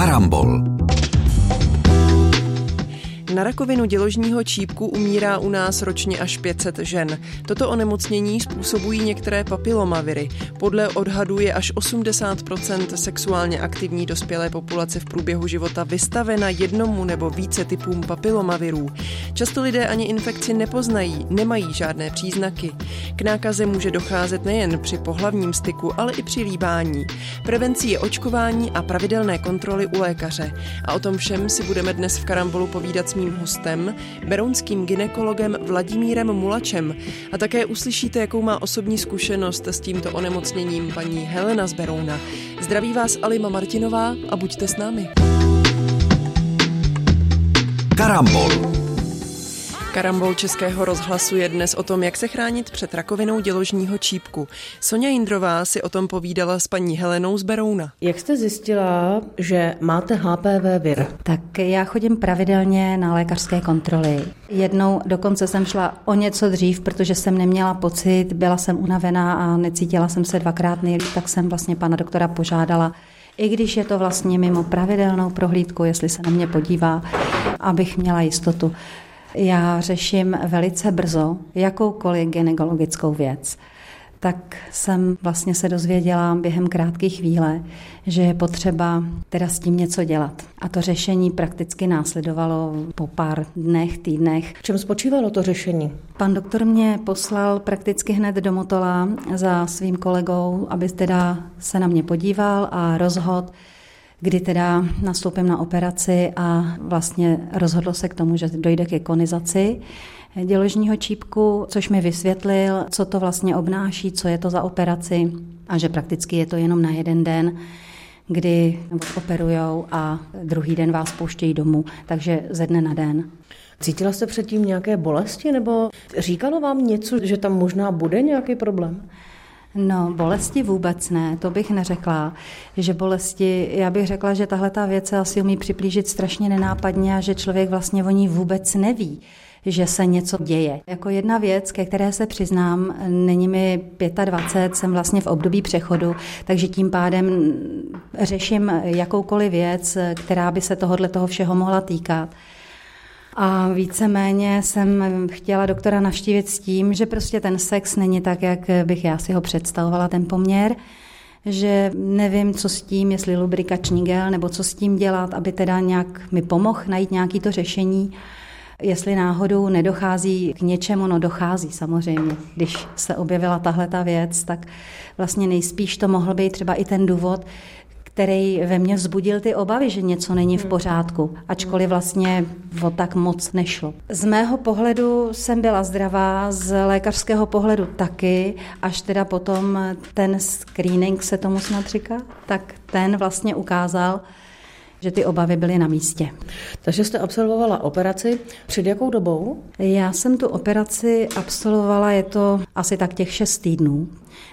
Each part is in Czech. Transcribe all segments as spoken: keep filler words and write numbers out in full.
Karambol. Na rakovinu děložního čípku umírá u nás ročně až pět set žen. Toto onemocnění způsobují některé papilomaviry. Podle odhadu je až osmdesát procent sexuálně aktivní dospělé populace v průběhu života vystavena jednomu nebo více typům papilomavirů. Často lidé ani infekci nepoznají, nemají žádné příznaky. K nákaze může docházet nejen při pohlavním styku, ale i při líbání. Prevencí je očkování a pravidelné kontroly u lékaře. A o tom všem si budeme dnes v Karambolu povídat s mým hostem, berounským gynekologem Vladimírem Mulačem. A také uslyšíte, jakou má osobní zkušenost s tímto onemocněním paní Helena z Berouna. Zdraví vás Alima Martinová a buďte s námi. Karambol. Karambol Českého rozhlasu je dnes o tom, jak se chránit před rakovinou děložního čípku. Sonja Jindrová si o tom povídala s paní Helenou z Berouna. Jak jste zjistila, že máte H P V vir? Tak já chodím pravidelně na lékařské kontroly. Jednou dokonce jsem šla o něco dřív, protože jsem neměla pocit, byla jsem unavená a necítila jsem se dvakrát nejlíp, tak jsem vlastně pana doktora požádala, i když je to vlastně mimo pravidelnou prohlídku, jestli se na mě podívá, abych měla jistotu. Já řeším velice brzo jakoukoliv gynekologickou věc. Tak jsem vlastně se dozvěděla během krátké chvíle, že je potřeba teda s tím něco dělat. A to řešení prakticky následovalo po pár dnech, týdnech. V čem spočívalo to řešení? Pan doktor mě poslal prakticky hned do Motola za svým kolegou, aby teda se na mě podíval a rozhodl, kdy teda nastoupím na operaci a vlastně rozhodlo se k tomu, že dojde ke konizaci děložního čípku, což mi vysvětlil, co to vlastně obnáší, co je to za operaci a že prakticky je to jenom na jeden den, kdy operujou a druhý den vás pouštějí domů, takže ze dne na den. Cítila jste předtím nějaké bolesti nebo říkalo vám něco, že tam možná bude nějaký problém? No, bolesti vůbec ne, to bych neřekla, že bolesti, já bych řekla, že tahle ta věc se asi umí připlížit strašně nenápadně a že člověk vlastně o ní vůbec neví, že se něco děje. Jako jedna věc, ke které se přiznám, není mi dvacet pět, jsem vlastně v období přechodu, takže tím pádem řeším jakoukoliv věc, která by se tohodle toho všeho mohla týkat. A víceméně jsem chtěla doktora navštívit s tím, že prostě ten sex není tak, jak bych já si ho představovala, ten poměr, že nevím, co s tím, jestli lubrikační gel, nebo co s tím dělat, aby teda nějak mi pomohl najít nějaké to řešení. Jestli náhodou nedochází k něčemu, no dochází samozřejmě. Když se objevila tahle ta věc, tak vlastně nejspíš to mohl být třeba i ten důvod, který ve mně vzbudil ty obavy, že něco není v pořádku, ačkoliv vlastně o tak moc nešlo. Z mého pohledu jsem byla zdravá, z lékařského pohledu taky, až teda potom ten screening, se tomu snad říká, tak ten vlastně ukázal, že ty obavy byly na místě. Takže jste absolvovala operaci. Před jakou dobou? Já jsem tu operaci absolvovala, je to asi tak těch šest týdnů.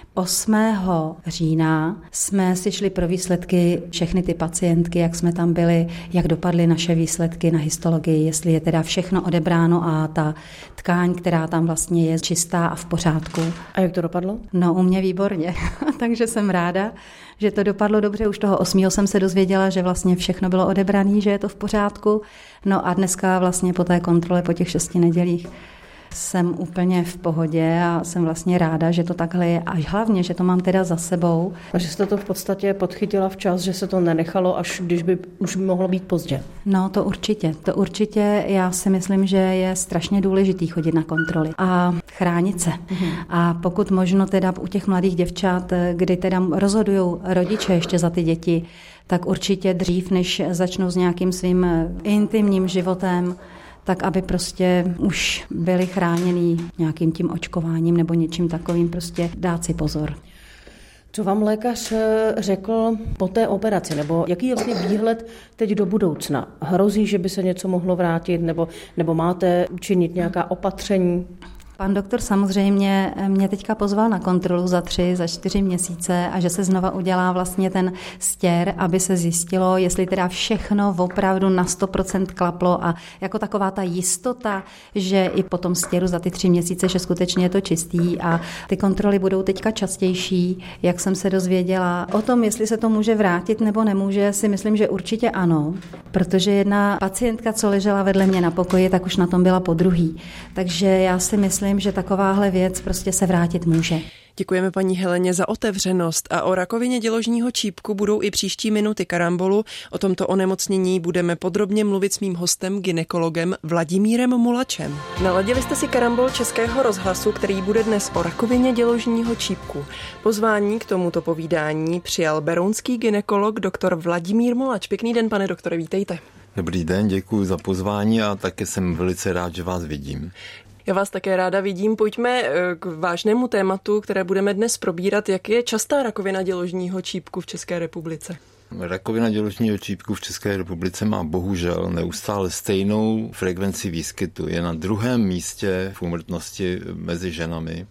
osmého října jsme si šli pro výsledky všechny ty pacientky, jak jsme tam byli, jak dopadly naše výsledky na histologii, jestli je teda všechno odebráno a ta tkáň, která tam vlastně je čistá a v pořádku. A jak to dopadlo? No, u mě výborně, takže jsem ráda, že to dopadlo dobře. Už toho osmého jsem se dozvěděla, že vlastně všechno bylo odebrané, že je to v pořádku. No a dneska vlastně po té kontrole, po těch šesti nedělích, jsem úplně v pohodě a jsem vlastně ráda, že to takhle je. A hlavně, že to mám teda za sebou. A že jste to v podstatě podchytila včas, že se to nenechalo, až když by už mohlo být pozdě. No to určitě, to určitě. Já si myslím, že je strašně důležitý chodit na kontroly a chránit se. Mhm. A pokud možno teda u těch mladých děvčat, kdy teda rozhodují rodiče ještě za ty děti, tak určitě dřív, než začnou s nějakým svým intimním životem, tak aby prostě už byli chráněni nějakým tím očkováním nebo něčím takovým, prostě dát si pozor. Co vám lékař řekl po té operaci, nebo jaký je vlastně výhled teď do budoucna? Hrozí, že by se něco mohlo vrátit, nebo, nebo máte činit nějaká opatření? Pan doktor samozřejmě mě teďka pozval na kontrolu za tři, za čtyři měsíce a že se znova udělá vlastně ten stěr, aby se zjistilo, jestli teda všechno opravdu na sto procent klaplo a jako taková ta jistota, že i po tom stěru za ty tři měsíce, že skutečně je to čistý a ty kontroly budou teďka častější, jak jsem se dozvěděla. O tom, jestli se to může vrátit nebo nemůže, si myslím, že určitě ano, protože jedna pacientka, co ležela vedle mě na pokoji, tak už na tom byla podruhý. Takže já si myslím, že takováhle věc prostě se vrátit může. Děkujeme paní Heleně za otevřenost a o rakovině děložního čípku budou i příští minuty Karambolu. O tomto onemocnění budeme podrobně mluvit s mým hostem, gynekologem Vladimírem Mulačem. Naladili jste si Karambol Českého rozhlasu, který bude dnes o rakovině děložního čípku. Pozvání k tomuto povídání přijal berounský gynekolog doktor Vladimír Mulač. Pěkný den, pane doktore, vítejte. Dobrý den, děkuji za pozvání a také jsem velice rád, že vás vidím. Já vás také ráda vidím. Pojďme k vážnému tématu, které budeme dnes probírat. Jak je častá rakovina děložního čípku v České republice? Rakovina děložního čípku v České republice má bohužel neustále stejnou frekvenci výskytu. Je na druhém místě v úmrtnosti mezi ženami.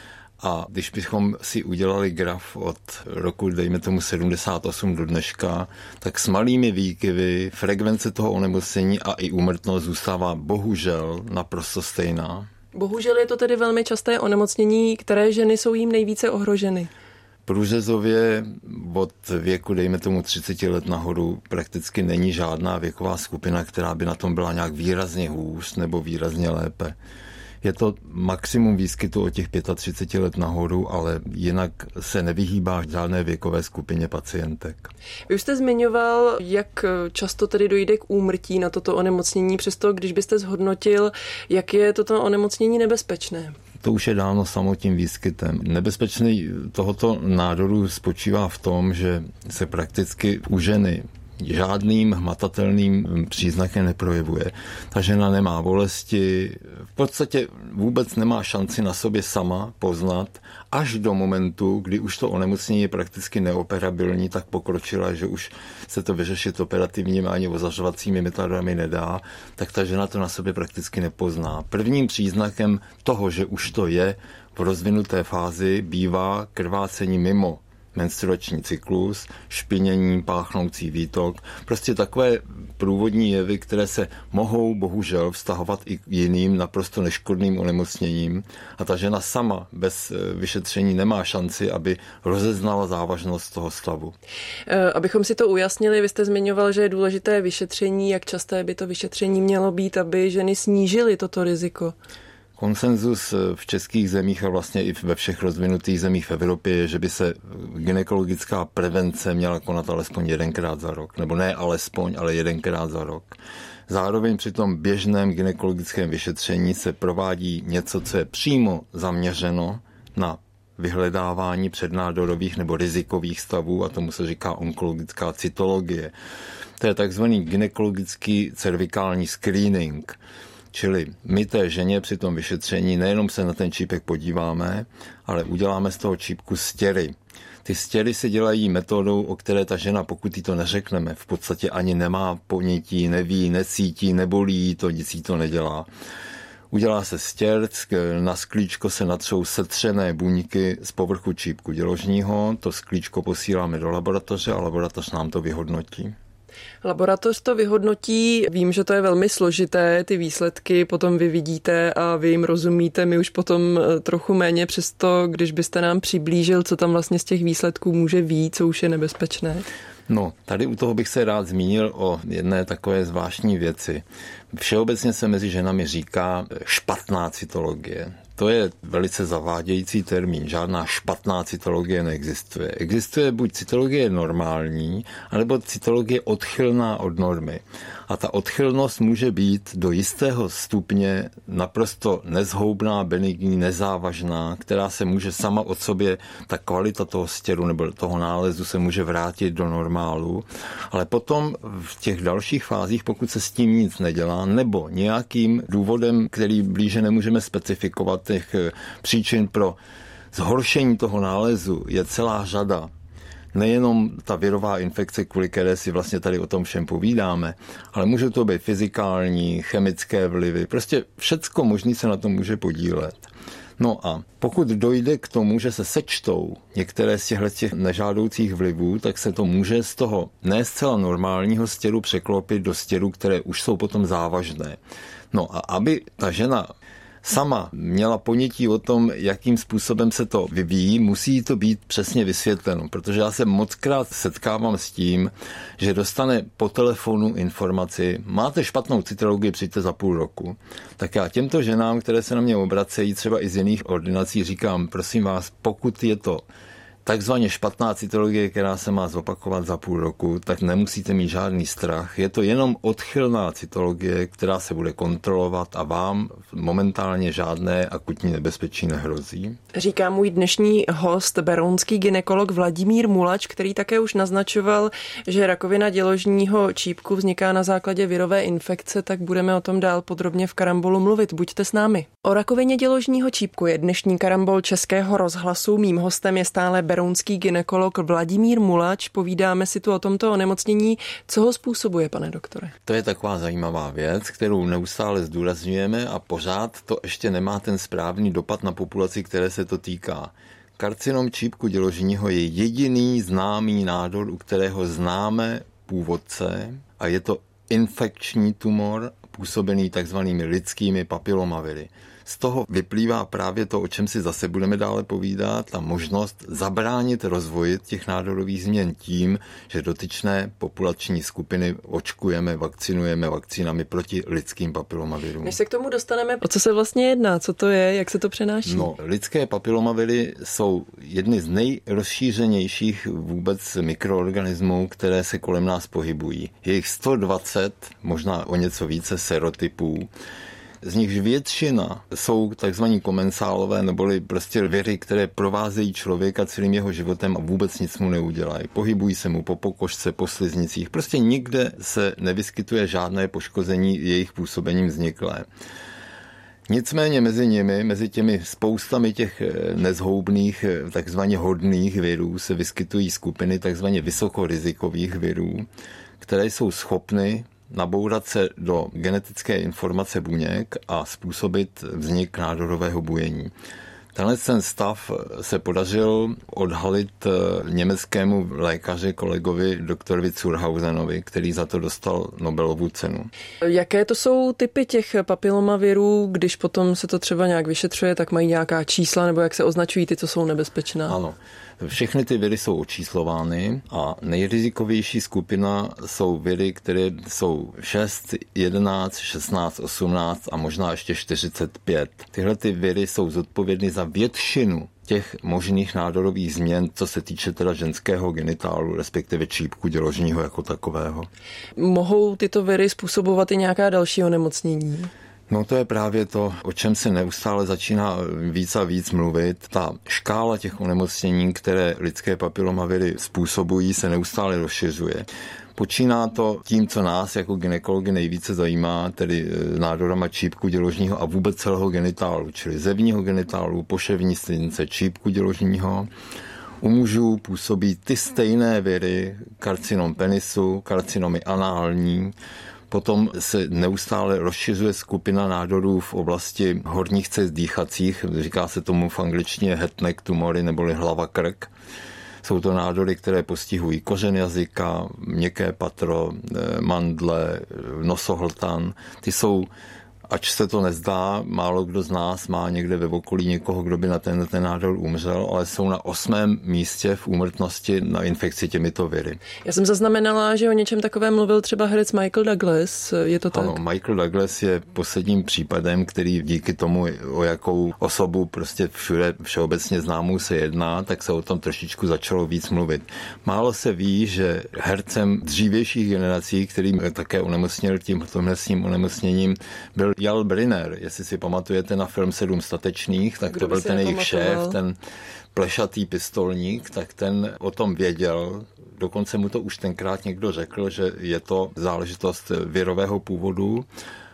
A když bychom si udělali graf od roku, dejme tomu sedmdesát osm do dneška, tak s malými výkyvy frekvence toho onemocnění a i úmrtnost zůstává bohužel naprosto stejná. Bohužel je to tedy velmi časté onemocnění, které ženy jsou jím nejvíce ohroženy. Průřezově od věku, dejme tomu třicet let nahoru, prakticky není žádná věková skupina, která by na tom byla nějak výrazně hůř nebo výrazně lépe. Je to maximum výskytu od těch třicet pět let nahoru, ale jinak se nevyhýbá žádné věkové skupině pacientek. Vy už jste zmiňoval, jak často tedy dojde k úmrtí na toto onemocnění, přesto když byste zhodnotil, jak je toto onemocnění nebezpečné. To už je dáno samotným výskytem. Nebezpečný tohoto nádoru spočívá v tom, že se prakticky u ženy žádným hmatatelným příznakem neprojevuje. Ta žena nemá bolesti, v podstatě vůbec nemá šanci na sobě sama poznat, až do momentu, kdy už to onemocnění je prakticky neoperabilní, tak pokročila, že už se to vyřešit operativními ani ozařovacími metodami nedá, tak ta žena to na sobě prakticky nepozná. Prvním příznakem toho, že už to je v rozvinuté fázi, bývá krvácení mimo menstruační cyklus, špinění, páchnoucí výtok, prostě takové průvodní jevy, které se mohou bohužel vztahovat i k jiným naprosto neškodným onemocněním a ta žena sama bez vyšetření nemá šanci, aby rozeznala závažnost toho stavu. Abychom si to ujasnili, vy jste zmiňoval, že je důležité vyšetření, jak časté by to vyšetření mělo být, aby ženy snížily toto riziko. Konsenzus v českých zemích a vlastně i ve všech rozvinutých zemích v Evropě je, že by se gynekologická prevence měla konat alespoň jedenkrát za rok. Nebo ne alespoň, ale jedenkrát za rok. Zároveň při tom běžném gynekologickém vyšetření se provádí něco, co je přímo zaměřeno na vyhledávání přednádorových nebo rizikových stavů a tomu se říká onkologická cytologie. To je takzvaný gynekologický cervikální screening. Čili my té ženě při tom vyšetření nejenom se na ten čípek podíváme, ale uděláme z toho čípku stěry. Ty stěry se dělají metodou, o které ta žena, pokud jí to neřekneme, v podstatě ani nemá ponětí, neví, necítí, nebolí, to nic jí to nedělá. Udělá se stěr, na sklíčko se natřou setřené buňky z povrchu čípku děložního, to sklíčko posíláme do laboratoře a laboratoř nám to vyhodnotí. Laboratoř to vyhodnotí, vím, že to je velmi složité, ty výsledky potom vy vidíte a vy jim rozumíte, my už potom trochu méně, přesto když byste nám přiblížil, co tam vlastně z těch výsledků může vyjít, co už je nebezpečné. No, tady u toho bych se rád zmínil o jedné takové zvláštní věci. Všeobecně se mezi ženami říká špatná cytologie. To je velice zavádějící termín. Žádná špatná cytologie neexistuje. Existuje buď cytologie normální, anebo cytologie odchylná od normy. A ta odchylnost může být do jistého stupně naprosto nezhoubná, benigní, nezávažná, která se může sama od sobě, ta kvalita toho stěru nebo toho nálezu se může vrátit do normálu. Ale potom v těch dalších fázích, pokud se s tím nic nedělá, nebo nějakým důvodem, který blíže nemůžeme specifikovat, těch příčin pro zhoršení toho nálezu je celá řada. Nejenom ta virová infekce, kvůli které si vlastně tady o tom všem povídáme, ale může to být fyzikální, chemické vlivy, prostě všecko možný se na tom může podílet. No a pokud dojde k tomu, že se sečtou některé z těchto nežádoucích vlivů, tak se to může z toho ne zcela normálního stěru překlopit do stěrů, které už jsou potom závažné. No a aby ta žena sama měla ponětí o tom, jakým způsobem se to vyvíjí, musí to být přesně vysvětleno, protože já se mockrát setkávám s tím, že dostane po telefonu informaci, máte špatnou cytologii, přijďte za půl roku. Tak já těmto ženám, které se na mě obracejí třeba i z jiných ordinací, říkám, prosím vás, pokud je to takzvaně špatná cytologie, která se má zopakovat za půl roku, tak nemusíte mít žádný strach. Je to jenom odchylná cytologie, která se bude kontrolovat a vám momentálně žádné akutní nebezpečí nehrozí. Říká můj dnešní host, berounský gynekolog Vladimír Mulač, který také už naznačoval, že rakovina děložního čípku vzniká na základě virové infekce, tak budeme o tom dál podrobně v Karambolu mluvit. Buďte s námi. O rakovině děložního čípku je dnešní Karambol Českého rozhlasu. Mým hostem je stále berounský gynekolog Vladimír Mulač. Povídáme si tu o tomto onemocnění. Co ho způsobuje, pane doktore? To je taková zajímavá věc, kterou neustále zdůrazňujeme a pořád to ještě nemá ten správný dopad na populaci, které se to týká. Karcinom čípku děložního je jediný známý nádor, u kterého známe původce a je to infekční tumor působený takzvanými lidskými papilomaviry. Z toho vyplývá právě to, o čem si zase budeme dále povídat, ta možnost zabránit rozvoji těch nádorových změn tím, že dotyčné populační skupiny očkujeme, vakcinujeme vakcínami proti lidským papilomavirům. Než se k tomu dostaneme, o co se vlastně jedná, co to je, jak se to přenáší? No, lidské papilomaviry jsou jedny z nejrozšířenějších vůbec mikroorganismů, které se kolem nás pohybují. Je jich sto dvacet, možná o něco více serotypů. Z nichž většina jsou takzvaní komensálové, neboli prostě viry, které provázejí člověka celým jeho životem a vůbec nic mu neudělají. Pohybují se mu po pokožce, po sliznicích. Prostě nikde se nevyskytuje žádné poškození jejich působením vzniklé. Nicméně mezi nimi, mezi těmi spoustami těch nezhoubných, takzvaně hodných virů se vyskytují skupiny takzvaně vysokorizikových virů, které jsou schopny nabourat se do genetické informace buněk a způsobit vznik nádorového bujení. Tenhle ten stav se podařil odhalit německému lékaři, kolegovi doktorovi Zurhausenovi, který za to dostal Nobelovu cenu. Jaké to jsou typy těch papilomavirů, když potom se to třeba nějak vyšetřuje, tak mají nějaká čísla, nebo jak se označují ty, co jsou nebezpečná? Ano. Všechny ty viry jsou očíslovány a nejrizikovější skupina jsou viry, které jsou šest, jedenáct, šestnáct, osmnáct a možná ještě čtyřicet pět. Tyhle ty viry jsou zodpovědny za většinu těch možných nádorových změn, co se týče teda ženského genitálu, respektive čípku děložního jako takového. Mohou tyto viry způsobovat i nějaká další onemocnění? No to je právě to, o čem se neustále začíná víc a víc mluvit. Ta škála těch onemocnění, které lidské papilomaviry způsobují, se neustále rozšiřuje. Počíná to tím, co nás jako gynekology nejvíce zajímá, tedy nádorama čípku děložního a vůbec celého genitálu, čili zevního genitálu, poševní sliznice, čípku děložního. U mužů působí ty stejné viry, karcinom penisu, karcinomy anální. Potom se neustále rozšiřuje skupina nádorů v oblasti horních cest dýchacích, říká se tomu v angličtině head neck tumory neboli hlava krk. Jsou to nádory, které postihují kořen jazyka, měkké patro, mandle, nosohltan. Ty jsou, ač se to nezdá, málo kdo z nás má někde ve okolí někoho, kdo by na ten, ten nádor umřel, ale jsou na osmém místě v úmrtnosti na infekci těmito viry. Já jsem zaznamenala, že o něčem takovém mluvil třeba herec Michael Douglas, je to tak? Ano, Michael Douglas je posledním případem, který díky tomu, o jakou osobu prostě všude všeobecně známou se jedná, tak se o tom trošičku začalo víc mluvit. Málo se ví, že hercem dřívějších generací, který také onemocněl tím tomhletním onemocněním, byl Yul Brynner, jestli si pamatujete na film Sedm statečných, tak to byl ten jejich šéf, ten plešatý pistolník, tak ten o tom věděl. Dokonce mu to už tenkrát někdo řekl, že je to záležitost virového původu.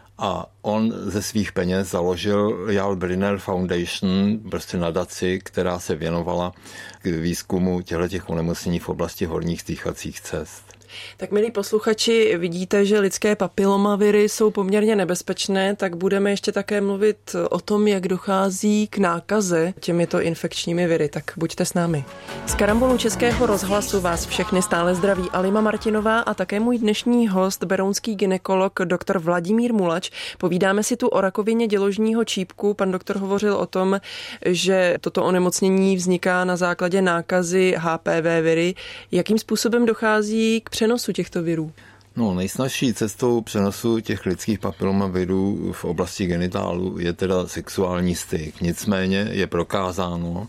A on ze svých peněz založil Yul Brynner Foundation, prostě nadaci, která se věnovala k výzkumu těchto onemocnění v oblasti horních dýchacích cest. Tak milí posluchači, vidíte, že lidské papilomaviry jsou poměrně nebezpečné, tak budeme ještě také mluvit o tom, jak dochází k nákaze těmito infekčními viry. Tak buďte s námi. Z karambolu Českého rozhlasu vás všechny stále zdraví Alima Martinová a také můj dnešní host, berounský gynekolog doktor Vladimír Mulač. Povídáme si tu o rakovině děložního čípku. Pan doktor hovořil o tom, že toto onemocnění vzniká na základě nákazy H P V viry. Jakým způsobem dochází k přenosu těchto virů? No, nejsnažší cestou přenosu těch lidských papilomavirů v oblasti genitálu je teda sexuální styk. Nicméně je prokázáno,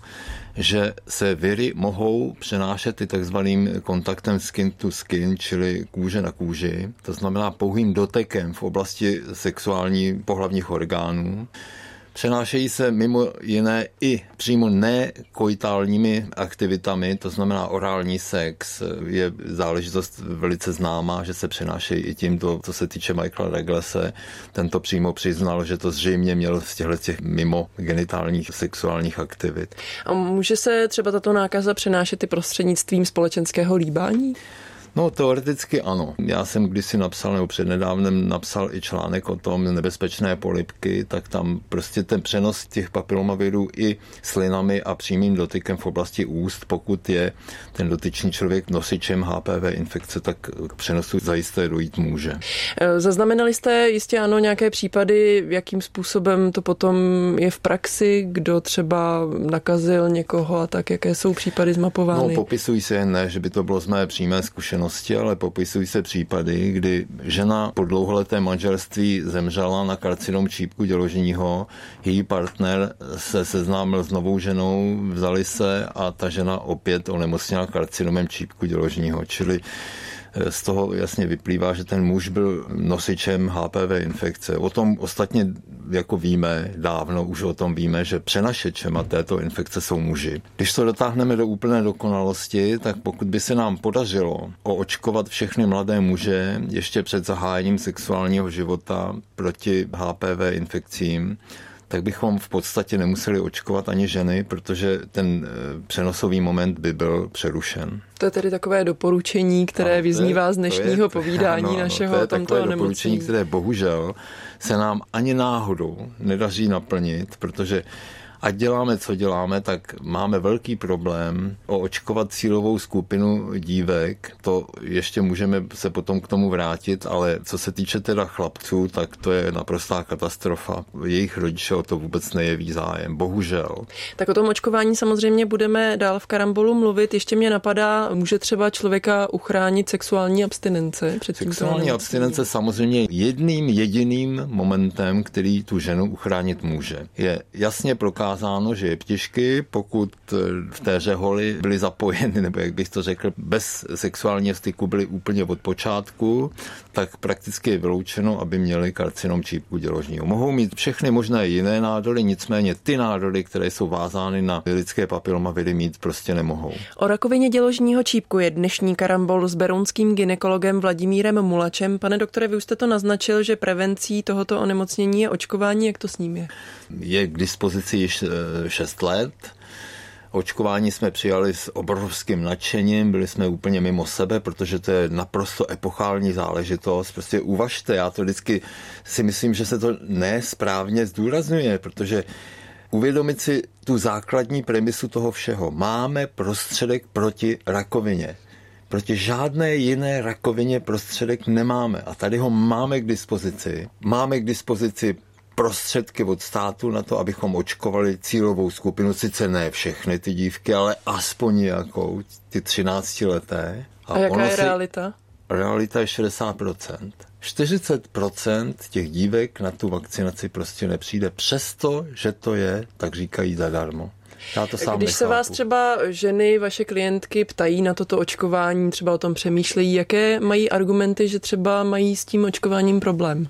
že se viry mohou přenášet i takzvaným kontaktem skin to skin, čili kůže na kůži, to znamená pouhým dotekem v oblasti sexuální pohlavních orgánů. Přenášejí se mimo jiné i přímo nekoitálními aktivitami, to znamená orální sex, je záležitost velice známá, že se přenášejí i tímto, co se týče Michaela Douglase. Tento přímo přiznal, že to zřejmě měl z těchto těch mimo genitálních sexuálních aktivit. A může se třeba tato nákaza přenášet i prostřednictvím společenského líbání? No, teoreticky ano. Já jsem kdysi napsal, nebo přednedávnem napsal i článek o tom nebezpečné polibky, tak tam prostě ten přenos těch papilomavirů i slinami a přímým dotykem v oblasti úst, pokud je ten dotyčný člověk nosičem H P V infekce, tak k přenosu zajisté dojít může. Zaznamenali jste jistě ano nějaké případy, jakým způsobem to potom je v praxi, kdo třeba nakazil někoho a tak, jaké jsou případy zmapovány? No, popisují se jen ne, že by to bylo z mé přímé zkušenosti, ale popisují se případy, kdy žena po dlouholetém manželství zemřela na karcinom čípku děložního, její partner se seznámil s novou ženou, vzali se a ta žena opět onemocněla karcinomem čípku děložního, čili z toho jasně vyplývá, že ten muž byl nosičem H P V infekce. O tom ostatně jako víme, dávno už o tom víme, že přenašečem a této infekce jsou muži. Když to dotáhneme do úplné dokonalosti, tak pokud by se nám podařilo oočkovat všechny mladé muže ještě před zahájením sexuálního života proti H P V infekcím, tak bychom v podstatě nemuseli očkovat ani ženy, protože ten přenosový moment by byl přerušen. To je tedy takové doporučení, které no, vyznívá je, z dnešního je, povídání ano, našeho to je o tomto takové onemocnění. Doporučení, které bohužel se nám ani náhodou nedaří naplnit, protože ať děláme, co děláme, tak máme velký problém oočkovat cílovou skupinu dívek. To ještě můžeme se potom k tomu vrátit, ale co se týče teda chlapců, tak to je naprostá katastrofa. Jejich rodiče o to vůbec nejeví zájem, bohužel. Tak o tom očkování samozřejmě budeme dál v karambolu mluvit. Ještě mě napadá, může třeba člověka uchránit sexuální abstinence? Před sexuální abstinence samozřejmě jedným jediným momentem, který tu ženu uchránit může. Je jasně prokázáno, že jeptišky, pokud v té řeholi byly zapojeny, nebo jak bych to řekl, bez sexuálního styku byly úplně od počátku, tak prakticky je vyloučeno, aby měli karcinom čípku děložního. Mohou mít všechny možné jiné nádory, nicméně ty nádory, které jsou vázány na lidské papilomaviry, mít prostě nemohou. O rakovině děložního čípku je dnešní karambol s berounským gynekologem Vladimírem Mulačem. Pane doktore, vy už jste to naznačil, že prevencí tohoto onemocnění je očkování. Jak to s ním je? Je k dispozici již šest let. Očkování jsme přijali s obrovským nadšením, byli jsme úplně mimo sebe, protože to je naprosto epochální záležitost. Prostě uvažte, já to vždycky si myslím, že se to nesprávně zdůrazňuje, protože uvědomit si tu základní premisu toho všeho. Máme prostředek proti rakovině. Proti žádné jiné rakovině prostředek nemáme a tady ho máme k dispozici. Máme k dispozici prostředky od státu na to, abychom očkovali cílovou skupinu, sice ne všechny ty dívky, ale aspoň nějakou, ty třináctileté. A, a jaká je si... realita? Realita je šedesát procent. čtyřicet procent těch dívek na tu vakcinaci prostě nepřijde, přesto, že to je, tak říkají, zadarmo. Já to sám Když nechápu. se vás třeba ženy, vaše klientky ptají na toto očkování, třeba o tom přemýšlejí, jaké mají argumenty, že třeba mají s tím očkováním problém?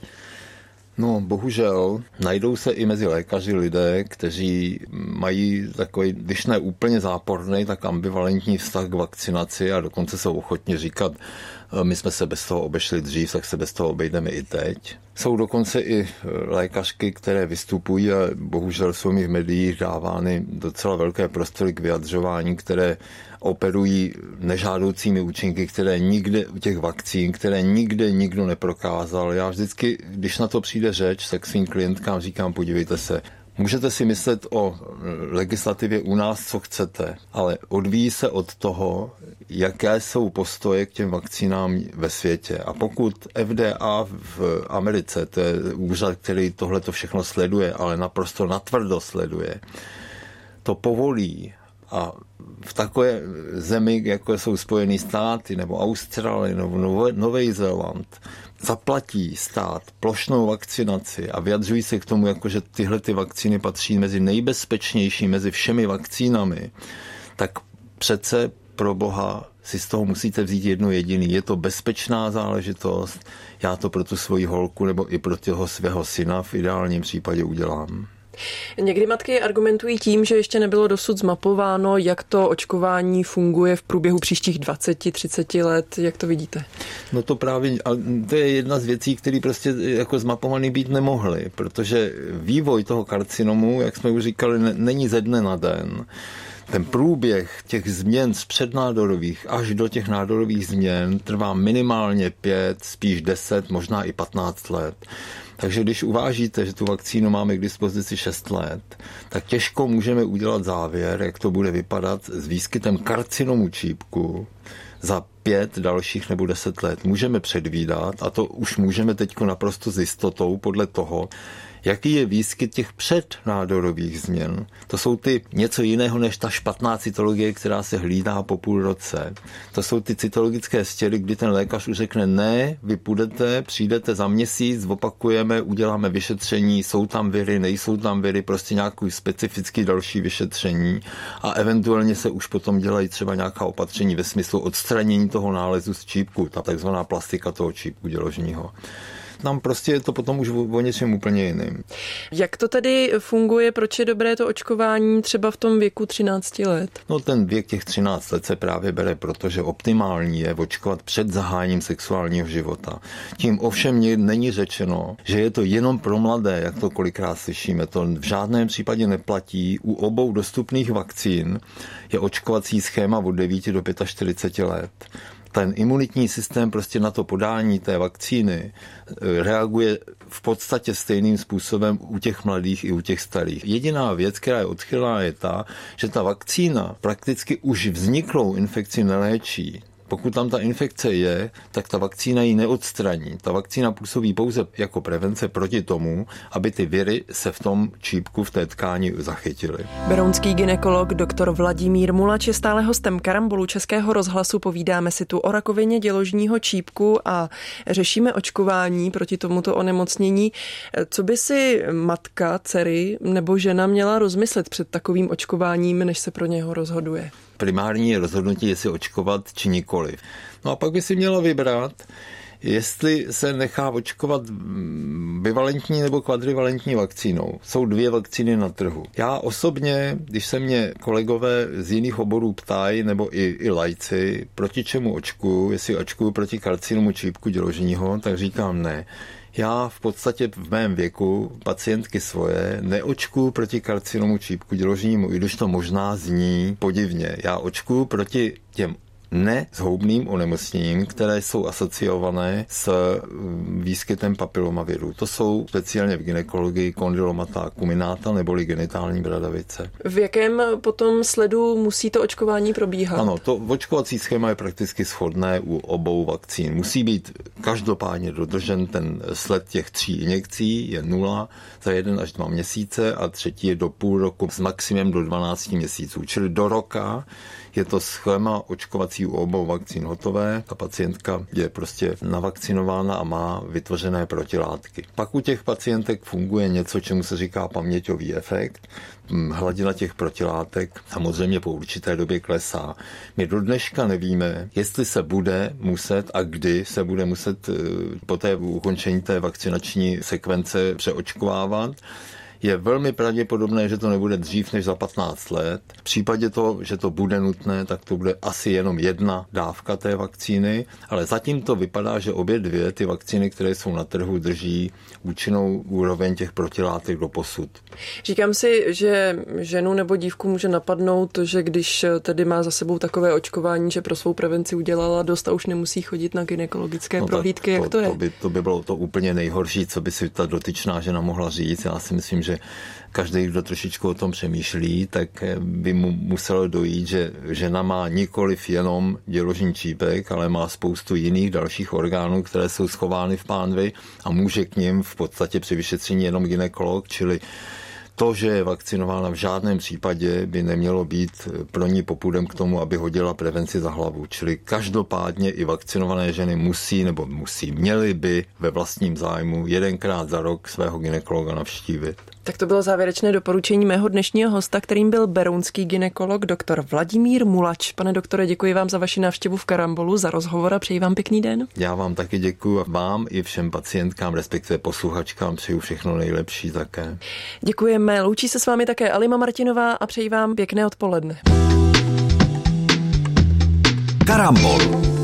No, bohužel najdou se i mezi lékaři lidé, kteří mají takový, když ne úplně záporný, tak ambivalentní vztah k vakcinaci a dokonce jsou ochotni říkat, my jsme se bez toho obešli dřív, tak se bez toho obejdeme i teď. Jsou dokonce i lékařky, které vystupují a bohužel jsou mi v médiích dávány docela velké prostory k vyjadřování, které operují nežádoucími účinky, které nikde u těch vakcín, které nikde nikdo neprokázal. Já vždycky, když na to přijde řeč, tak svým klientkám říkám, podívejte se, můžete si myslet o legislativě u nás, co chcete, ale odvíjí se od toho, jaké jsou postoje k těm vakcínám ve světě. A pokud F D A v Americe, to je úřad, který tohle to všechno sleduje, ale naprosto natvrdo sleduje, to povolí a v takové zemi, jako jsou Spojené státy nebo Austrálie nebo Nový Zéland, zaplatí stát plošnou vakcinaci a vyjadřují se k tomu, jako že tyhle ty vakcíny patří mezi nejbezpečnější mezi všemi vakcínami, tak přece pro Boha si z toho musíte vzít jedno jediný. Je to bezpečná záležitost, já to pro tu svoji holku nebo i pro toho svého syna v ideálním případě udělám. Někdy matky argumentují tím, že ještě nebylo dosud zmapováno, jak to očkování funguje v průběhu příštích dvacet třicet let. Jak to vidíte? No to právě, to je jedna z věcí, které prostě jako zmapovaný být nemohly, protože vývoj toho karcinomu, jak jsme už říkali, není ze dne na den. Ten průběh těch změn z přednádorových až do těch nádorových změn trvá minimálně pět, spíš deset, možná i patnáct let. Takže když uvážíte, že tu vakcínu máme k dispozici šest let, tak těžko můžeme udělat závěr, jak to bude vypadat s výskytem karcinomu čípku za pět dalších nebo deset let. Můžeme předvídat, a to už můžeme teď naprosto s jistotou podle toho, jaký je výskyt těch přednádorových změn. To jsou ty něco jiného než ta špatná cytologie, která se hlídá po půl roce. To jsou ty cytologické stěry, kdy ten lékař už řekne, ne, vy půjdete, přijdete za měsíc, opakujeme, uděláme vyšetření, jsou tam viry, nejsou tam viry, prostě nějaký specifický další vyšetření a eventuálně se už potom dělají třeba nějaká opatření ve smyslu odstranění toho nálezu z čípku, ta takzvaná plastika toho čípku děložního. Tam prostě je to potom už o něčem úplně jiným. Jak to tedy funguje, proč je dobré to očkování třeba v tom věku třináct let? No ten věk těch třináct let se právě bere, protože optimální je očkovat před zahájením sexuálního života. Tím ovšem není řečeno, že je to jenom pro mladé, jak to kolikrát slyšíme. To v žádném případě neplatí. U obou dostupných vakcín je očkovací schéma od devíti do čtyřiceti pěti let. Ten imunitní systém prostě na to podání té vakcíny reaguje v podstatě stejným způsobem u těch mladých i u těch starých. Jediná věc, která je odchylná, je ta, že ta vakcína prakticky už vzniklou infekci neléčí. Pokud tam ta infekce je, tak ta vakcína ji neodstraní. Ta vakcína působí pouze jako prevence proti tomu, aby ty viry se v tom čípku, v té tkáni zachytily. Berounský gynekolog doktor Vladimír Mulač je stále hostem Karambolu Českého rozhlasu. Povídáme si tu o rakovině děložního čípku a řešíme očkování proti tomuto onemocnění. Co by si matka, dcery nebo žena měla rozmyslet před takovým očkováním, než se pro něho rozhoduje? Primární je rozhodnutí, jestli očkovat či nikoliv. No a pak by si měla vybrat, jestli se nechá očkovat bivalentní nebo kvadrivalentní vakcínou. Jsou dvě vakcíny na trhu. Já osobně, když se mě kolegové z jiných oborů ptají, nebo i, i lajci, proti čemu očkuju, jestli očkuju proti karcinomu čípku děložního, tak říkám ne. Já v podstatě v mém věku pacientky svoje neočkuju proti karcinomu čípku děložnímu, i když to možná zní podivně. Já očkuju proti těm nezhoubným onemocněním, které jsou asociované s výskytem papilomaviru. To jsou speciálně v gynekologii kondylomata acuminata neboli genitální bradavice. V jakém potom sledu musí to očkování probíhat? Ano, to očkovací schéma je prakticky shodné u obou vakcín. Musí být každopádně dodržen ten sled těch tří injekcí, je nula za jeden až dva měsíce a třetí je do půl roku s maximem do dvanácti měsíců, čili do roka je to schéma očkovací u obou vakcín hotové. Ta pacientka je prostě navakcinována a má vytvořené protilátky. Pak u těch pacientek funguje něco, čemu se říká paměťový efekt. Hladina těch protilátek samozřejmě po určité době klesá. My do dneška nevíme, jestli se bude muset a kdy se bude muset po té ukončení té vakcinační sekvence přeočkovávat. Je velmi pravděpodobné, že to nebude dřív než za patnáct let. V případě toho, že to bude nutné, tak to bude asi jenom jedna dávka té vakcíny, ale zatím to vypadá, že obě dvě ty vakcíny, které jsou na trhu, drží účinnou úroveň těch protilátek do posud. Říkám si, že ženu nebo dívku může napadnout, že když tedy má za sebou takové očkování, že pro svou prevenci udělala dost a už nemusí chodit na gynekologické no prohlídky, jak to, to je? To by, to by bylo to úplně nejhorší, co by si ta dotyčná žena mohla říct. Já si myslím, že každý, kdo trošičku o tom přemýšlí, tak by mu muselo dojít, že žena má nikoliv jenom děložní čípek, ale má spoustu jiných dalších orgánů, které jsou schovány v pánvi a může k nim v podstatě při vyšetření jenom gynekolog, čili to, že je vakcinována, v žádném případě by nemělo být pro ní popudem k tomu, aby hodila prevenci za hlavu. Čili každopádně i vakcinované ženy musí nebo musí, měly by ve vlastním zájmu jedenkrát za rok svého gynekologa navštívit. Tak to bylo závěrečné doporučení mého dnešního hosta, kterým byl berounský gynekolog doktor Vladimír Mulač. Pane doktore, děkuji vám za vaši návštěvu v Karambolu, za rozhovor a přeji vám pěkný den. Já vám taky děkuji, vám i všem pacientkám, respektive posluchačkám, přeju všechno nejlepší také. Děkujeme, loučí se s vámi také Alima Martinová a přeji vám pěkné odpoledne. Karambol.